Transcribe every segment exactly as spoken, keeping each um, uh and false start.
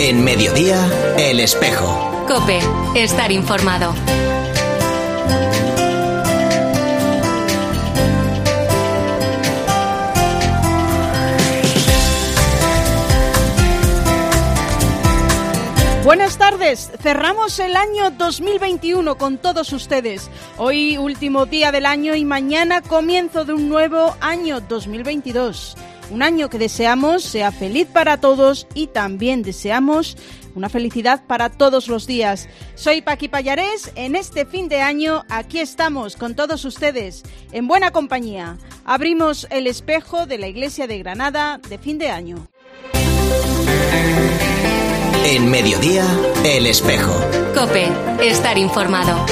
En Mediodía, El Espejo. COPE. Estar informado. Buenas tardes, cerramos el año dos mil veintiuno con todos ustedes. Hoy último día del año y mañana comienzo de un nuevo año dos mil veintidós. Un año que deseamos sea feliz para todos y también deseamos una felicidad para todos los días. Soy Paqui Pallarés, en este fin de año aquí estamos con todos ustedes, en buena compañía. Abrimos el espejo de la Iglesia de Granada de fin de año. En Mediodía, El Espejo. COPE. Estar informado.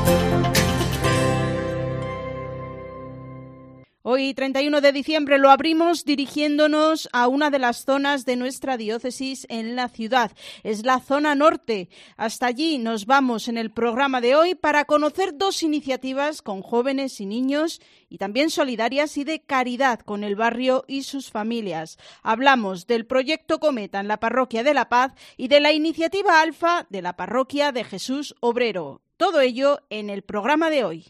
Hoy, treinta y uno de diciembre, lo abrimos dirigiéndonos a una de las zonas de nuestra diócesis en la ciudad. Es la zona norte. Hasta allí nos vamos en el programa de hoy para conocer dos iniciativas con jóvenes y niños y también solidarias y de caridad con el barrio y sus familias. Hablamos del proyecto Cometa en la Parroquia de La Paz y de la iniciativa Alfa de la Parroquia de Jesús Obrero. Todo ello en el programa de hoy.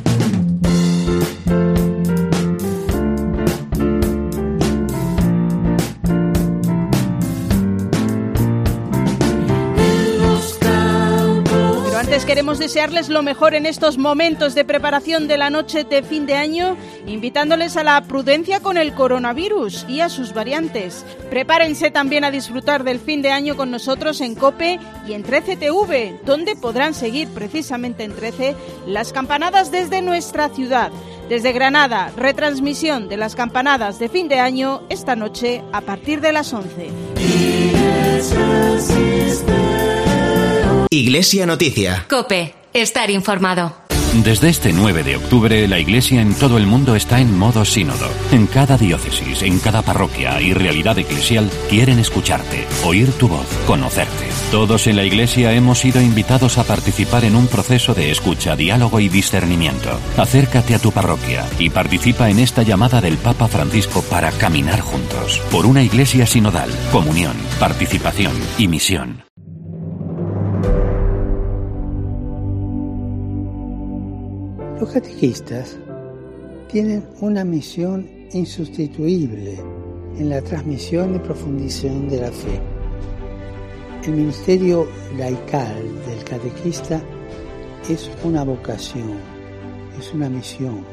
Antes queremos desearles lo mejor en estos momentos de preparación de la noche de fin de año, invitándoles a la prudencia con el coronavirus y a sus variantes. Prepárense también a disfrutar del fin de año con nosotros en COPE y en trece T V, donde podrán seguir precisamente en trece las campanadas desde nuestra ciudad. Desde Granada, retransmisión de las campanadas de fin de año esta noche a partir de las once. Iglesia Noticia. COPE. Estar informado. Desde este nueve de octubre, la Iglesia en todo el mundo está en modo sínodo. En cada diócesis, en cada parroquia y realidad eclesial quieren escucharte, oír tu voz, conocerte. Todos en la Iglesia hemos sido invitados a participar en un proceso de escucha, diálogo y discernimiento. Acércate a tu parroquia y participa en esta llamada del Papa Francisco para caminar juntos por una Iglesia sinodal, comunión, participación y misión. Los catequistas tienen una misión insustituible en la transmisión y profundización de la fe. El ministerio laical del catequista es una vocación, es una misión.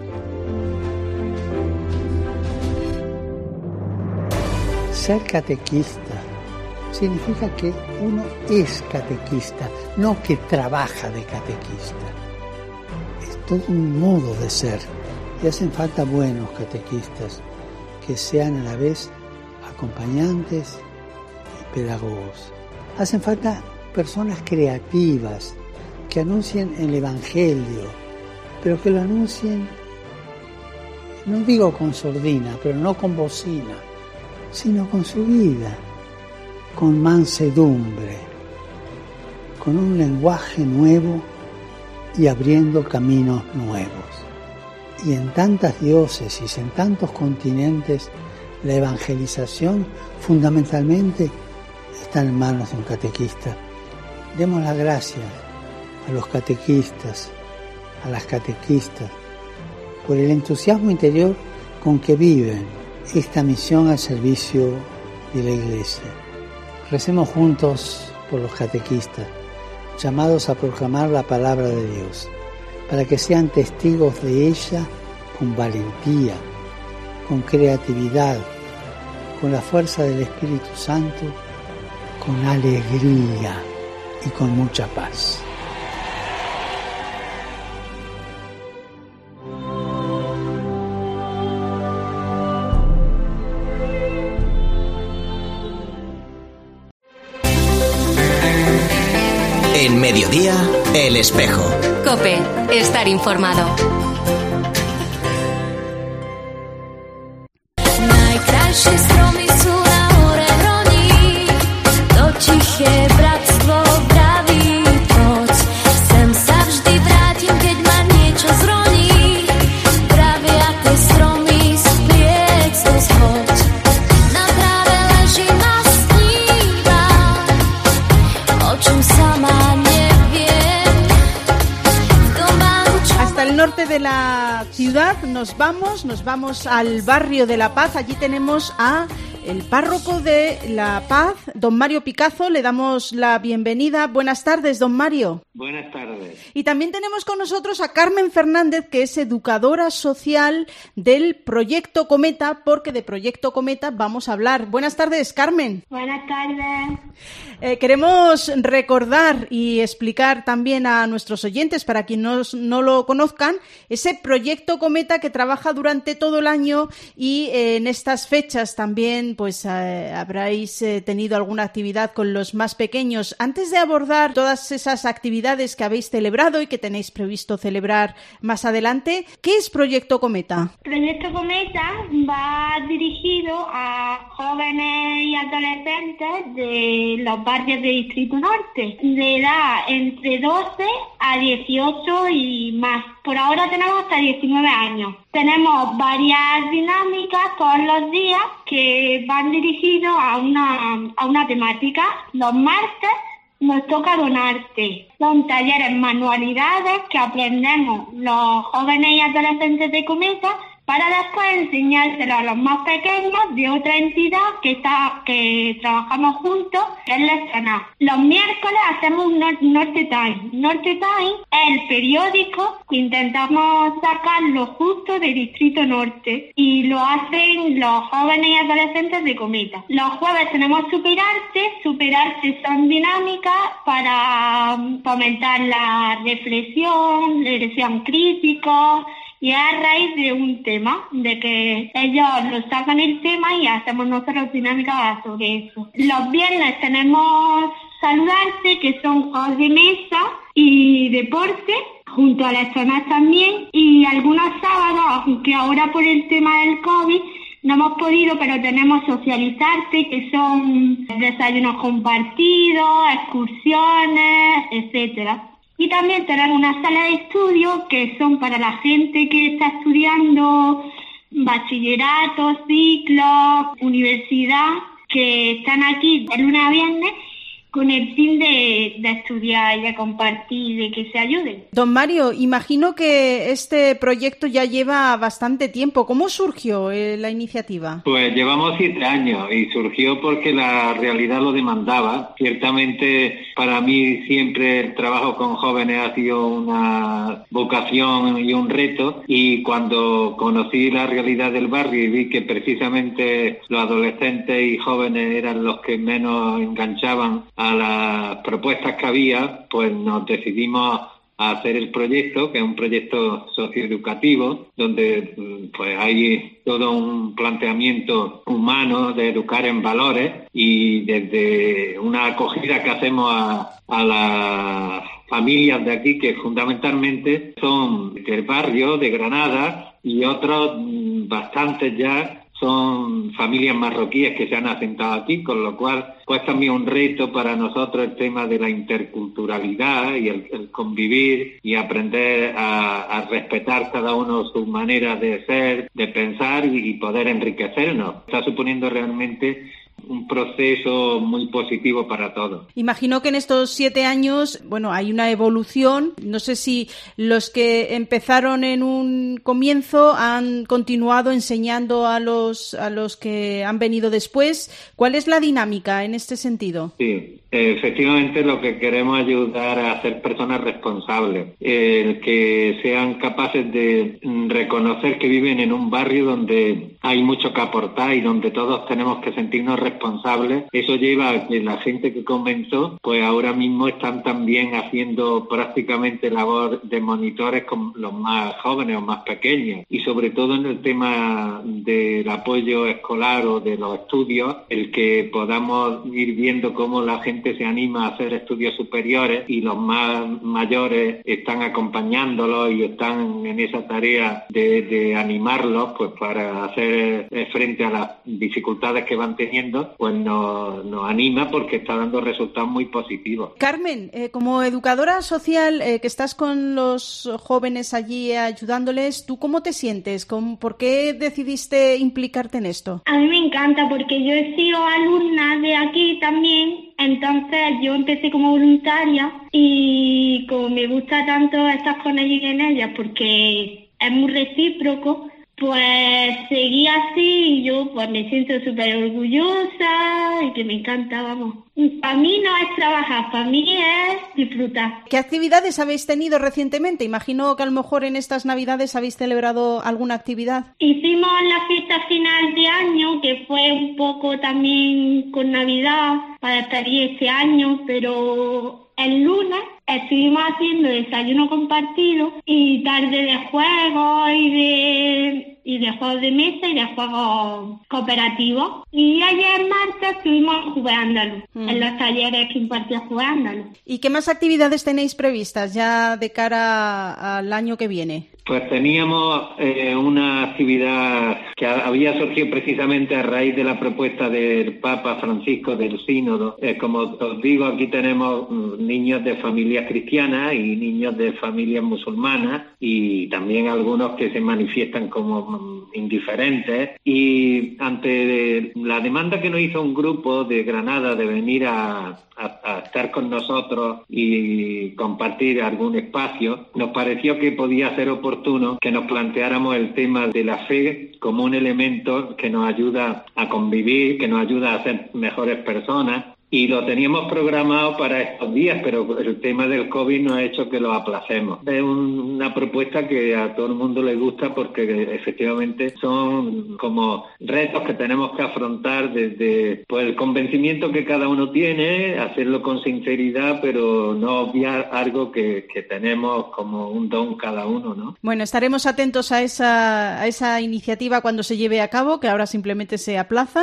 Ser catequista significa que uno es catequista, no que trabaja de catequista. Todo un modo de ser, y hacen falta buenos catequistas que sean a la vez acompañantes y pedagogos. Hacen falta personas creativas que anuncien el Evangelio, pero que lo anuncien, no digo con sordina, pero no con bocina, sino con su vida, con mansedumbre, con un lenguaje nuevo y abriendo caminos nuevos. Y en tantas diócesis, en tantos continentes, la evangelización fundamentalmente está en manos de un catequista. Demos las gracias a los catequistas, a las catequistas, por el entusiasmo interior con que viven esta misión al servicio de la Iglesia. Recemos juntos por los catequistas, llamados a proclamar la palabra de Dios, para que sean testigos de ella con valentía, con creatividad, con la fuerza del Espíritu Santo, con alegría y con mucha paz. En Mediodía, El Espejo. COPE. Estar informado. de la ciudad nos vamos, nos vamos al barrio de La Paz. Allí tenemos a el párroco de La Paz, don Mario Picazo. Le damos la bienvenida. Buenas tardes, don Mario. Buenas tardes. Y también tenemos con nosotros a Carmen Fernández, que es educadora social del Proyecto Cometa, porque de Proyecto Cometa vamos a hablar. Buenas tardes, Carmen. Buenas tardes. Eh, queremos recordar y explicar también a nuestros oyentes, para quienes no, no lo conozcan, ese Proyecto Cometa que trabaja durante todo el año y eh, en estas fechas también pues eh, habréis eh, tenido alguna actividad con los más pequeños. Antes de abordar todas esas actividades que habéis celebrado y que tenéis previsto celebrar más adelante, ¿qué es Proyecto Cometa? Proyecto Cometa va dirigido a jóvenes y adolescentes de los barrios de Distrito Norte, de edad entre doce a dieciocho y más. Por ahora tenemos hasta diecinueve años. Tenemos varias dinámicas todos los días que van dirigidos a una, a una temática. Los martes nos toca donarte. Son talleres, manualidades que aprendemos los jóvenes y adolescentes de Cometa para después enseñárselo a los más pequeños de otra entidad que está que trabajamos juntos, que es Lesana. Los miércoles hacemos un Norte Time. Norte Time es el periódico que intentamos sacarlo justo de Distrito Norte y lo hacen los jóvenes y adolescentes de Cometa. Los jueves tenemos Superarte. Superarte son dinámicas para fomentar la reflexión, la reflexión crítica, y a raíz de un tema, de que ellos nos sacan el tema y hacemos nosotros dinámicas sobre eso. Los viernes tenemos Saludarte, que son juegos de mesa y deporte, junto a las zonas también, y algunos sábados, aunque ahora por el tema del COVID no hemos podido, pero tenemos Socializarte, que son desayunos compartidos, excursiones, etcétera. Y también tenemos una sala de estudio que son para la gente que está estudiando bachillerato, ciclo, universidad, que están aquí de lunes a viernes con el fin de, de estudiar y de compartir, de que se ayuden. Don Mario, imagino que este proyecto ya lleva bastante tiempo. ¿Cómo surgió eh, la iniciativa? Pues llevamos siete años y surgió porque la realidad lo demandaba. Ciertamente para mí siempre el trabajo con jóvenes ha sido una vocación y un reto, y cuando conocí la realidad del barrio y vi que precisamente los adolescentes y jóvenes eran los que menos enganchaban a las propuestas que había, pues nos decidimos a hacer el proyecto, que es un proyecto socioeducativo, donde pues hay todo un planteamiento humano de educar en valores, y desde una acogida que hacemos a, a las familias de aquí, que fundamentalmente son del barrio de Granada, y otros bastantes ya son familias marroquíes que se han asentado aquí, con lo cual pues también un reto para nosotros el tema de la interculturalidad y el, el convivir y aprender a, a respetar cada uno su manera de ser, de pensar y, y poder enriquecernos. Está suponiendo realmente un proceso muy positivo para todos. Imagino que en estos siete años, bueno, hay una evolución. No sé si los que empezaron en un comienzo han continuado enseñando a los a los que han venido después. ¿Cuál es la dinámica en este sentido? Sí, efectivamente lo que queremos ayudar a ser personas responsables, el que sean capaces de reconocer que viven en un barrio donde hay mucho que aportar y donde todos tenemos que sentirnos responsables. Eso lleva a que la gente que comenzó, pues ahora mismo están también haciendo prácticamente labor de monitores con los más jóvenes o más pequeños, y sobre todo en el tema del apoyo escolar o de los estudios, el que podamos ir viendo cómo la gente se anima a hacer estudios superiores y los más mayores están acompañándolos y están en esa tarea de, de animarlos pues para hacer frente a las dificultades que van teniendo, pues nos, nos anima porque está dando resultados muy positivos. Carmen, eh, como educadora social eh, que estás con los jóvenes allí eh, ayudándoles, ¿tú cómo te sientes? ¿Cómo, ¿Por qué decidiste implicarte en esto? A mí me encanta porque yo he sido alumna de aquí también Entonces yo empecé como voluntaria y como me gusta tanto estar con ellos y en ellas porque es muy recíproco, pues seguí así y yo pues me siento súper orgullosa y que me encanta, vamos. Para mí no es trabajar, para mí es disfrutar. ¿Qué actividades habéis tenido recientemente? Imagino que a lo mejor en estas Navidades habéis celebrado alguna actividad. Hicimos la fiesta final de año, que fue un poco también con Navidad, para despedir este año, pero el lunes estuvimos haciendo desayuno compartido y tarde de juegos y de, y de juegos de mesa y de juegos cooperativos. Y ayer martes estuvimos jugándolo, mm. en los talleres que impartía jugándolo. ¿Y qué más actividades tenéis previstas ya de cara al año que viene? Pues teníamos eh, una actividad que había surgido precisamente a raíz de la propuesta del Papa Francisco del Sínodo. Eh, como os digo, aquí tenemos niños de familias cristianas y niños de familias musulmanas y también algunos que se manifiestan como indiferentes. Y ante la demanda que nos hizo un grupo de Granada de venir a, a, a estar con nosotros y compartir algún espacio, nos pareció que podía ser oportuno que nos planteáramos el tema de la fe como un elemento que nos ayuda a convivir, que nos ayuda a ser mejores personas. Y lo teníamos programado para estos días, pero el tema del COVID nos ha hecho que lo aplacemos. Es un, una propuesta que a todo el mundo le gusta porque efectivamente son como retos que tenemos que afrontar desde pues, el convencimiento que cada uno tiene, hacerlo con sinceridad, pero no obviar algo que, que tenemos como un don cada uno, ¿no? Bueno, estaremos atentos a esa, a esa iniciativa cuando se lleve a cabo, que ahora simplemente se aplaza.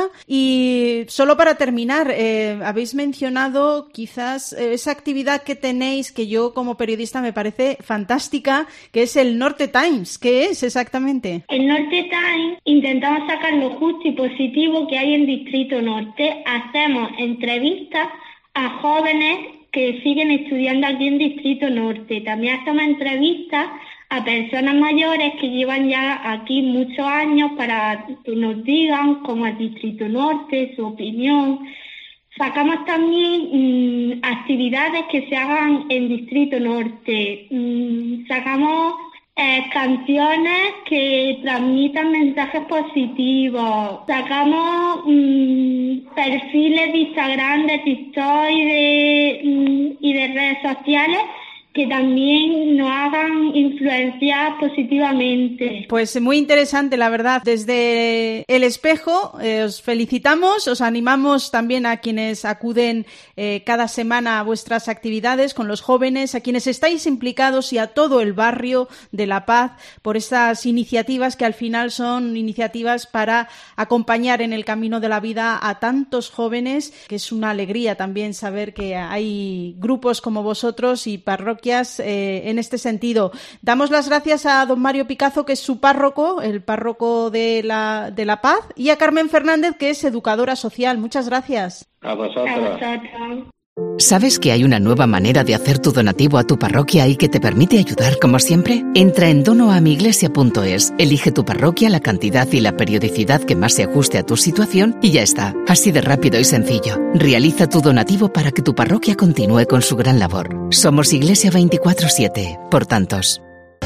Y solo para terminar, eh, habéis mencionado quizás esa actividad que tenéis que yo como periodista me parece fantástica, que es el Norte Times. ¿Qué es exactamente? El Norte Times intentamos sacar lo justo y positivo que hay en Distrito Norte. Hacemos entrevistas a jóvenes que siguen estudiando aquí en Distrito Norte. También hacemos entrevistas a personas mayores que llevan ya aquí muchos años para que nos digan cómo es Distrito Norte, su opinión. Sacamos también mmm, actividades que se hagan en Distrito Norte. Mm, sacamos eh, canciones que transmitan mensajes positivos. Sacamos mmm, perfiles de Instagram, de TikTok y de, mmm, y de redes sociales que también nos hagan influenciar positivamente. Pues muy interesante, la verdad. Desde El Espejo eh, os felicitamos, os animamos también a quienes acuden eh, cada semana a vuestras actividades con los jóvenes, a quienes estáis implicados y a todo el barrio de La Paz por estas iniciativas que al final son iniciativas para acompañar en el camino de la vida a tantos jóvenes, que es una alegría también saber que hay grupos como vosotros y parroquias Eh, en este sentido. Damos las gracias a don Mario Picazo, que es su párroco, el párroco de la, de La Paz, y a Carmen Fernández, que es educadora social. Muchas gracias. A vosotros. A vosotros. ¿Sabes que hay una nueva manera de hacer tu donativo a tu parroquia y que te permite ayudar como siempre? Entra en dono a mi iglesia punto es, elige tu parroquia, la cantidad y la periodicidad que más se ajuste a tu situación y ya está. Así de rápido y sencillo. Realiza tu donativo para que tu parroquia continúe con su gran labor. Somos Iglesia veinticuatro siete, por tantos.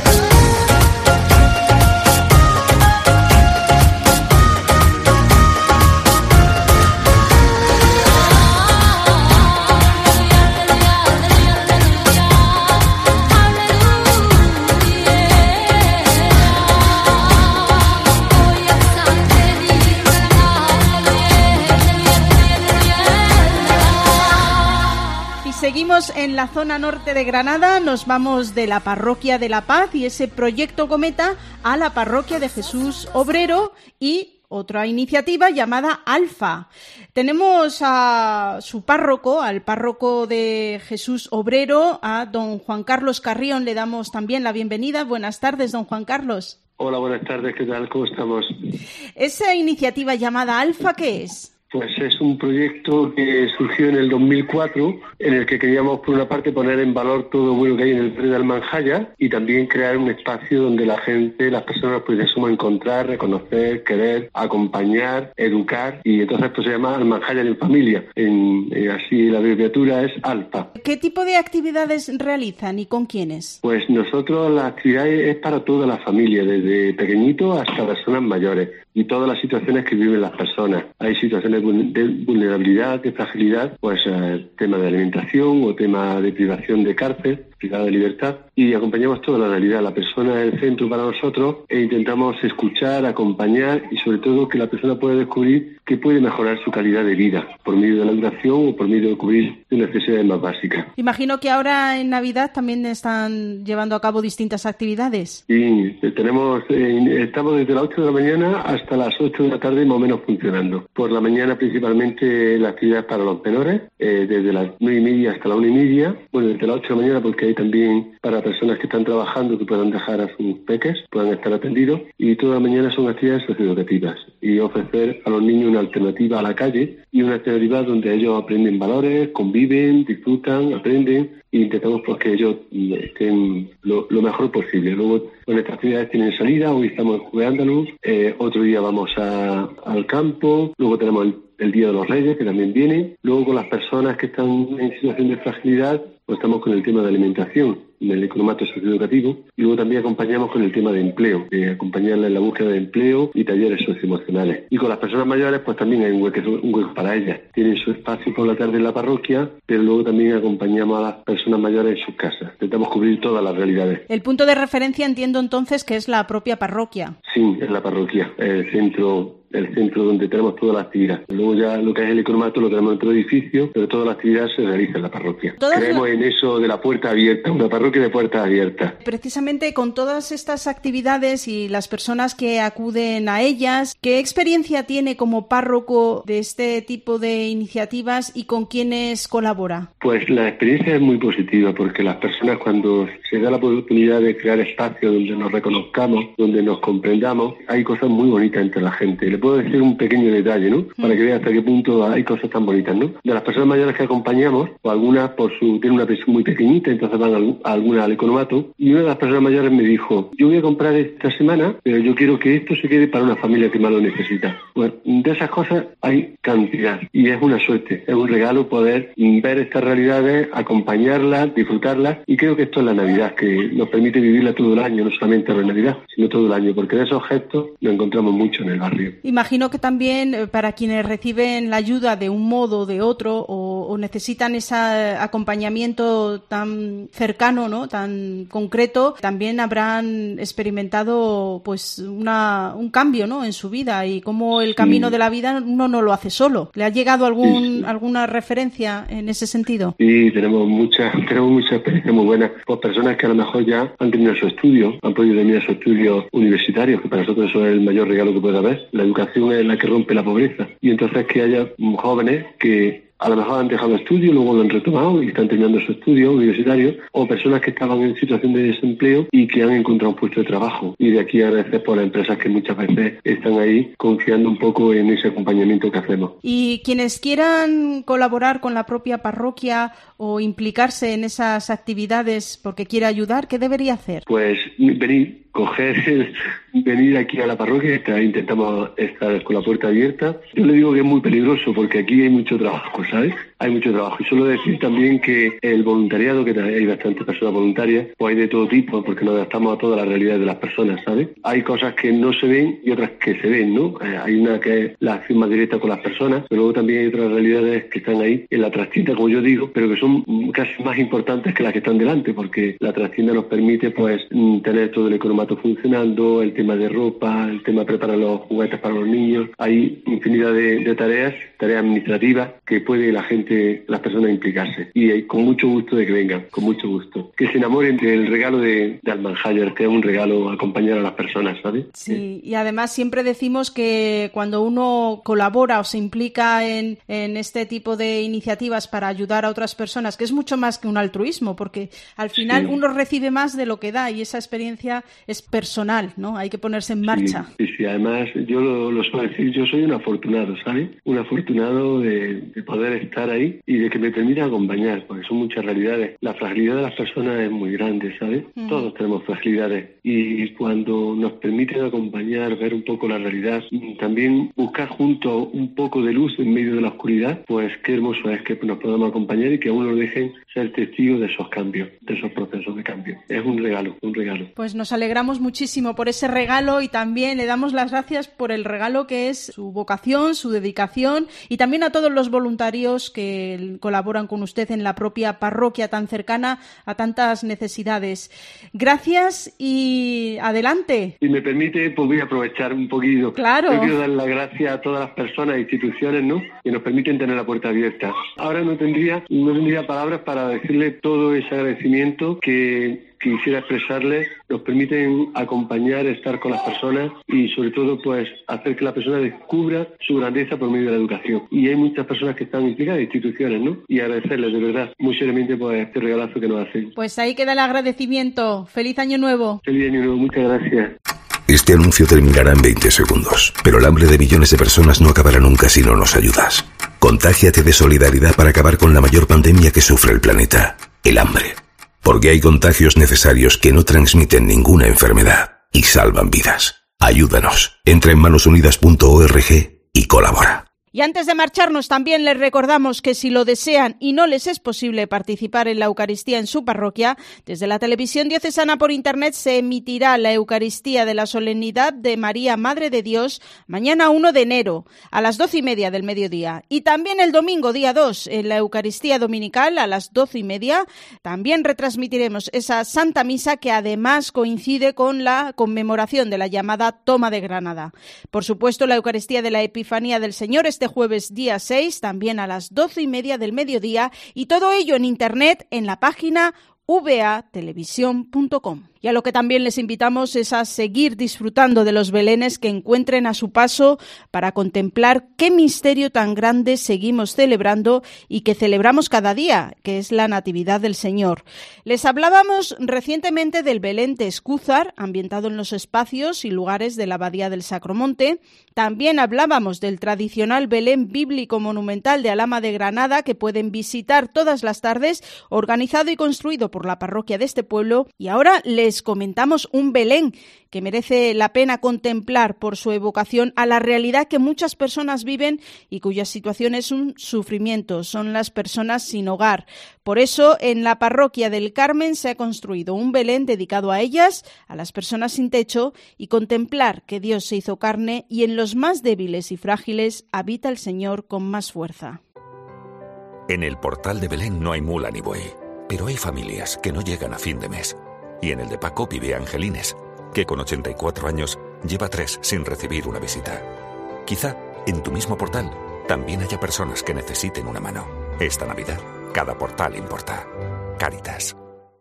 Seguimos en la zona norte de Granada, nos vamos de la parroquia de La Paz y ese proyecto Cometa a la parroquia de Jesús Obrero y otra iniciativa llamada Alfa. Tenemos a su párroco, al párroco de Jesús Obrero, a don Juan Carlos Carrión. Le damos también la bienvenida. Buenas tardes, don Juan Carlos. Hola, buenas tardes. ¿Qué tal? ¿Cómo estamos? Esa iniciativa llamada Alfa, ¿qué es? Pues es un proyecto que surgió en el dos mil cuatro, en el que queríamos, por una parte, poner en valor todo lo bueno que hay en el barrio de Almanjaya y también crear un espacio donde la gente, las personas, pues, se suman a encontrar, reconocer, querer, acompañar, educar, y entonces pues se llama Almanjaya en familia. En, en, así la abreviatura es ALFA. ¿Qué tipo de actividades realizan y con quiénes? Pues nosotros la actividad es para toda la familia, desde pequeñitos hasta personas mayores, y todas las situaciones que viven las personas. Hay situaciones de vulnerabilidad, de fragilidad, pues eh, tema de alimentación o tema de privación de cárcel, privada de libertad, y acompañamos toda la realidad. La persona es el centro para nosotros e intentamos escuchar, acompañar y sobre todo que la persona pueda descubrir que puede mejorar su calidad de vida por medio de la educación o por medio de cubrir sus necesidades más básicas. Imagino que ahora en Navidad también están llevando a cabo distintas actividades. Sí, tenemos, eh, estamos desde las ocho de la mañana hasta las ocho de la tarde más o menos funcionando. Por la mañana principalmente la actividad para los menores, eh, desde las nueve y media hasta la una y media, bueno, desde las ocho de la mañana porque hay también para personas que están trabajando que puedan dejar a sus peques, puedan estar atendidos, y toda la mañana son actividades socioeducativas y ofrecer a los niños una alternativa a la calle y una alternativa donde ellos aprenden valores, conviven, disfrutan, aprenden, e intentamos pues, que ellos estén lo, lo mejor posible. Luego, bueno, estas actividades tienen salida, hoy estamos en Jugueándalos, eh, otro día vamos a, al campo, luego tenemos el, el Día de los Reyes, que también viene, luego con las personas que están en situación de fragilidad, pues estamos con el tema de alimentación, del economato socioeducativo, y luego también acompañamos con el tema de empleo, de acompañarla en la búsqueda de empleo y talleres socioemocionales. Y con las personas mayores, pues también hay un hueco, un hueco para ellas. Tienen su espacio por la tarde en la parroquia, pero luego también acompañamos a las personas mayores en sus casas. Intentamos cubrir todas las realidades. El punto de referencia entiendo entonces que es la propia parroquia. Sí, es la parroquia, el centro el centro donde tenemos toda la actividad. Luego ya lo que es el economato lo tenemos en otro edificio, pero toda la actividad se realiza en la parroquia. Creemos en eso de la puerta abierta, una parroquia de puertas abiertas. Precisamente con todas estas actividades y las personas que acuden a ellas, ¿qué experiencia tiene como párroco de este tipo de iniciativas y con quiénes colabora? Pues la experiencia es muy positiva porque las personas, cuando se da la oportunidad de crear espacios donde nos reconozcamos, donde nos comprendamos, hay cosas muy bonitas entre la gente. Le puedo decir un pequeño detalle, ¿no? Para que vean hasta qué punto hay cosas tan bonitas, ¿no? De las personas mayores que acompañamos, o algunas por su tienen una pensión muy pequeñita, entonces van a, a alguna al economato, y una de las personas mayores me dijo, yo voy a comprar esta semana, pero yo quiero que esto se quede para una familia que más lo necesita. Bueno, de esas cosas hay cantidad, y es una suerte, es un regalo poder ver estas realidades, acompañarlas, disfrutarlas, y creo que esto es la Navidad, que nos permite vivirla todo el año, no solamente la Navidad, sino todo el año, porque de esos gestos lo encontramos mucho en el barrio. Imagino que también eh, para quienes reciben la ayuda de un modo o de otro o, o necesitan ese acompañamiento tan cercano, ¿no? Tan concreto, también habrán experimentado pues una, un cambio, ¿no? En su vida y cómo el camino sí. de la vida uno no lo hace solo. ¿Le ha llegado algún sí, sí. alguna referencia en ese sentido? Sí, tenemos muchas tenemos muchas experiencias muy buenas por personas que a lo mejor ya han terminado su estudio, han podido terminar sus estudios universitarios, que para nosotros eso es el mayor regalo que puede haber. La educación es la que rompe la pobreza. Y entonces que haya jóvenes que a lo mejor han dejado estudio, luego lo han retomado y están terminando su estudio universitario, o personas que estaban en situación de desempleo y que han encontrado un puesto de trabajo. Y de aquí agradecer por las empresas que muchas veces están ahí confiando un poco en ese acompañamiento que hacemos. Y quienes quieran colaborar con la propia parroquia o implicarse en esas actividades porque quiere ayudar, ¿qué debería hacer? Pues venir, coger el, venir aquí a la parroquia, está, intentamos estar con la puerta abierta. Yo le digo que es muy peligroso porque aquí hay mucho trabajo, ¿sabes? Hay mucho trabajo. Y suelo decir también que el voluntariado, que hay bastantes personas voluntarias, pues hay de todo tipo, porque nos adaptamos a todas las realidades de las personas, ¿sabes? Hay cosas que no se ven y otras que se ven, ¿no? Eh, hay una que es la acción más directa con las personas, pero luego también hay otras realidades que están ahí en la trastienda, como yo digo, pero que son casi más importantes que las que están delante, porque la trastienda nos permite, pues, tener todo el economato funcionando, el tema de ropa, el tema de preparar los juguetes para los niños. Hay infinidad de, de tareas, tareas administrativas, que puede la gente, las personas implicarse. Y hay, con mucho gusto de que vengan, con mucho gusto. Que se enamoren del regalo de, de Almanjaya, que es un regalo acompañar a las personas, ¿sabes? Sí, y además siempre decimos que cuando uno colabora o se implica en, en este tipo de iniciativas para ayudar a otras personas, que es mucho más que un altruismo, porque al final sí. uno recibe más de lo que da y esa experiencia es personal, ¿no? Hay que ponerse en marcha. Sí, sí, sí. Además, yo lo, lo suelo decir, yo soy un afortunado, ¿sabes? Un afortunado de, de poder estar ahí y de que me permita acompañar, porque son muchas realidades. La fragilidad de las personas es muy grande, ¿sabes? Mm. Todos tenemos fragilidades y cuando nos permiten acompañar, ver un poco la realidad, también buscar juntos un poco de luz en medio de la oscuridad, pues qué hermoso es que nos podamos acompañar y que a uno lo dejen ser testigo de esos cambios, de esos procesos de cambio. Es un regalo, un regalo. Pues nos alegramos muchísimo por ese regalo y también le damos las gracias por el regalo que es su vocación, su dedicación y también a todos los voluntarios que colaboran con usted en la propia parroquia tan cercana a tantas necesidades. Gracias y adelante. Si me permite, pues voy a aprovechar un poquito. Claro. Yo quiero dar las gracias a todas las personas e instituciones, ¿no?, que nos permiten tener la puerta abierta. Ahora no tendría, no tendría palabras para decirle todo ese agradecimiento que quisiera expresarles. Nos permiten acompañar, estar con las personas y sobre todo pues hacer que la persona descubra su grandeza por medio de la educación. Y hay muchas personas que están implicadas, instituciones, ¿no? Y agradecerles de verdad muy seriamente por este regalazo que nos hacen. Pues ahí queda el agradecimiento. ¡Feliz Año Nuevo! ¡Feliz Año Nuevo! Muchas gracias. Este anuncio terminará en veinte segundos, pero el hambre de millones de personas no acabará nunca si no nos ayudas. Contágiate de solidaridad para acabar con la mayor pandemia que sufre el planeta, el hambre. Porque hay contagios necesarios que no transmiten ninguna enfermedad y salvan vidas. Ayúdanos. Entra en manos unidas punto org y colabora. Y antes de marcharnos también les recordamos que si lo desean y no les es posible participar en la Eucaristía en su parroquia, desde la televisión diocesana por internet se emitirá la Eucaristía de la Solemnidad de María Madre de Dios mañana primero de enero a las doce y media del mediodía. Y también el domingo día dos en la Eucaristía Dominical a las doce y media también retransmitiremos esa Santa Misa que además coincide con la conmemoración de la llamada Toma de Granada. Por supuesto, la Eucaristía de la Epifanía del Señor este jueves día seis, también a las doce y media del mediodía, y todo ello en internet en la página v a televisión punto com. Y a lo que también les invitamos es a seguir disfrutando de los belenes que encuentren a su paso para contemplar qué misterio tan grande seguimos celebrando y que celebramos cada día, que es la Natividad del Señor. Les hablábamos recientemente del Belén de Escúzar, ambientado en los espacios y lugares de la Abadía del Sacromonte. También hablábamos del tradicional Belén bíblico monumental de Alhama de Granada, que pueden visitar todas las tardes, organizado y construido por la parroquia de este pueblo. Y ahora les Les comentamos un Belén que merece la pena contemplar por su evocación a la realidad que muchas personas viven y cuya situación es un sufrimiento, son las personas sin hogar. Por eso, en la parroquia del Carmen se ha construido un Belén dedicado a ellas, a las personas sin techo, y contemplar que Dios se hizo carne y en los más débiles y frágiles habita el Señor con más fuerza. En el portal de Belén no hay mula ni buey, pero hay familias que no llegan a fin de mes. Y en el de Paco vive Angelines, que con ochenta y cuatro años lleva tres sin recibir una visita. Quizá en tu mismo portal también haya personas que necesiten una mano. Esta Navidad, cada portal importa. Cáritas.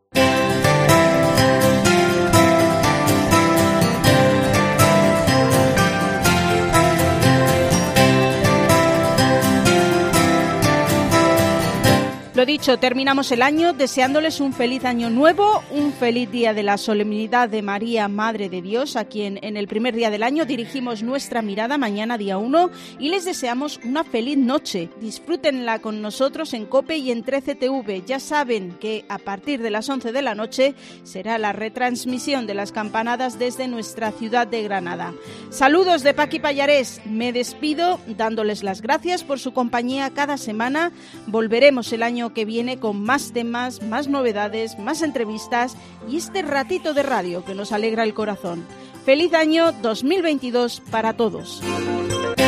Lo dicho, terminamos el año deseándoles un feliz año nuevo, un feliz día de la solemnidad de María, Madre de Dios, a quien en el primer día del año dirigimos nuestra mirada mañana día uno, y les deseamos una feliz noche. Disfrútenla con nosotros en COPE y en trece T V. Ya saben que a partir de las once de la noche será la retransmisión de las campanadas desde nuestra ciudad de Granada. Saludos de Paqui Pallarés. Me despido dándoles las gracias por su compañía cada semana. Volveremos el año que viene con más temas, más novedades, más entrevistas y este ratito de radio que nos alegra el corazón. Feliz año dos mil veintidós para todos.